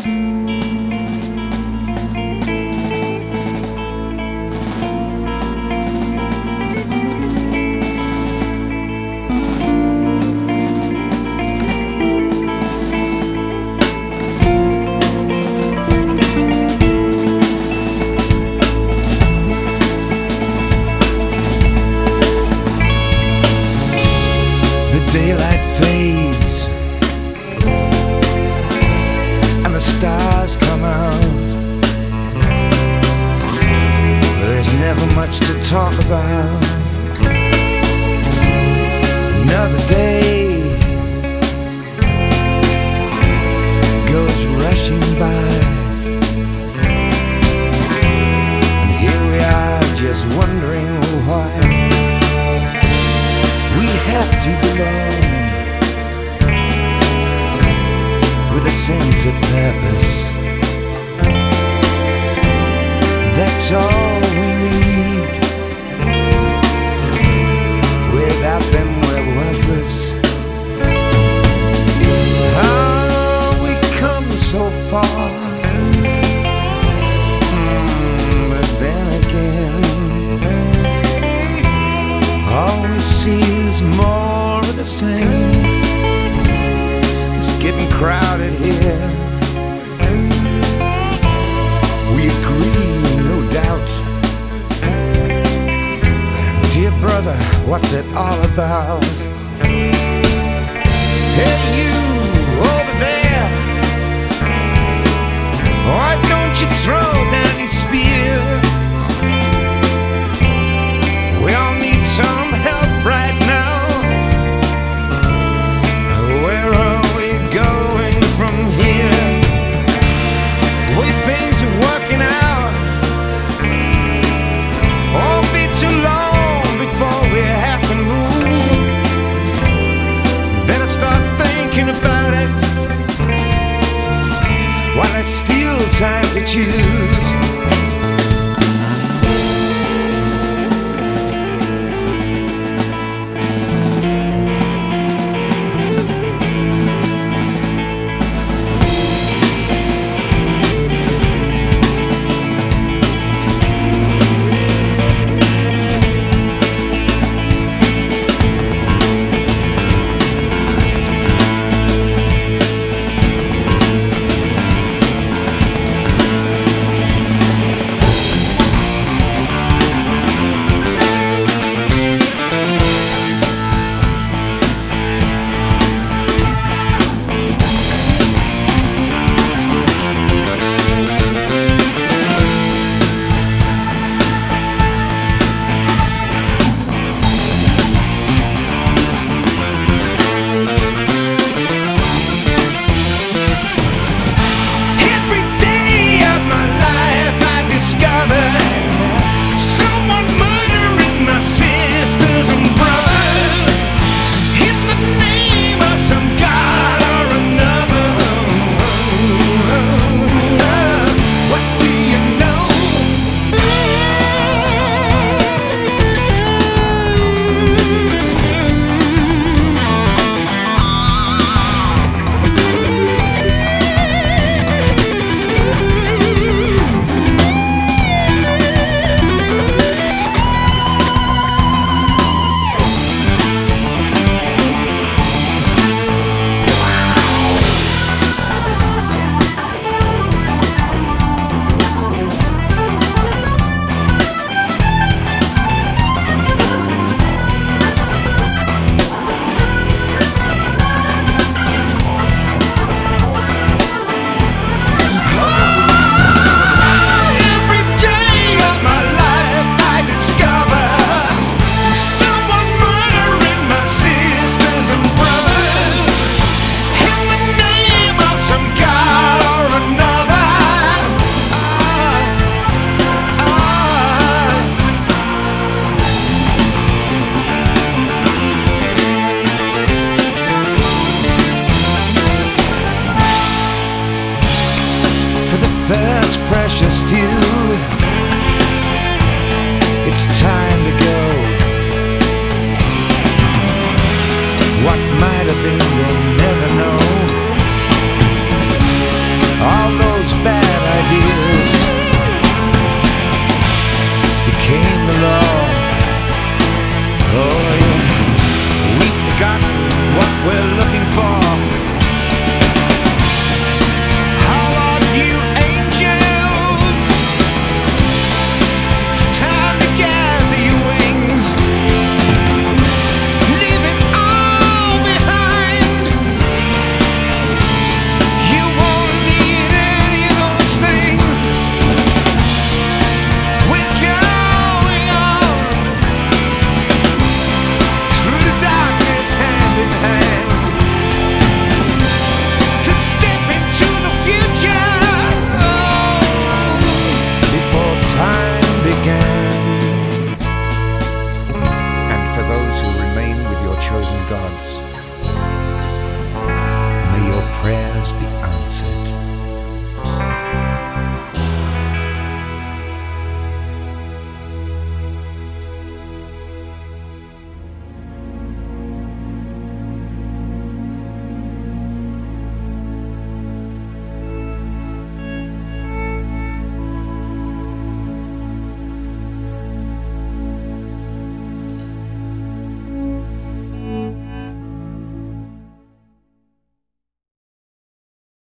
Daylight fades and the stars come out. There's never much to talk about. Another day goes rushing by, and here we are just wondering why we have to belong with a sense of purpose. That's all we need. Without them we're worthless. Oh, we come so far, but then again all we see is more of the same. It's getting crowded here. We agree, no doubt. Dear brother, what's it all about? Hey, you over there, why don't you throw down your spear? We all need some help right now. Where are we going from here? The way things are working out won't be too long before we have to move. Better start thinking about it while there's still time to choose. what we're looking for. How are you, angels? It's time to gather your wings. Leave it all behind. You won't need any of those things. We're going on through the darkness, hand in hand, to step into the future, before time began. And for those who remain with your chosen gods, may your prayers be answered.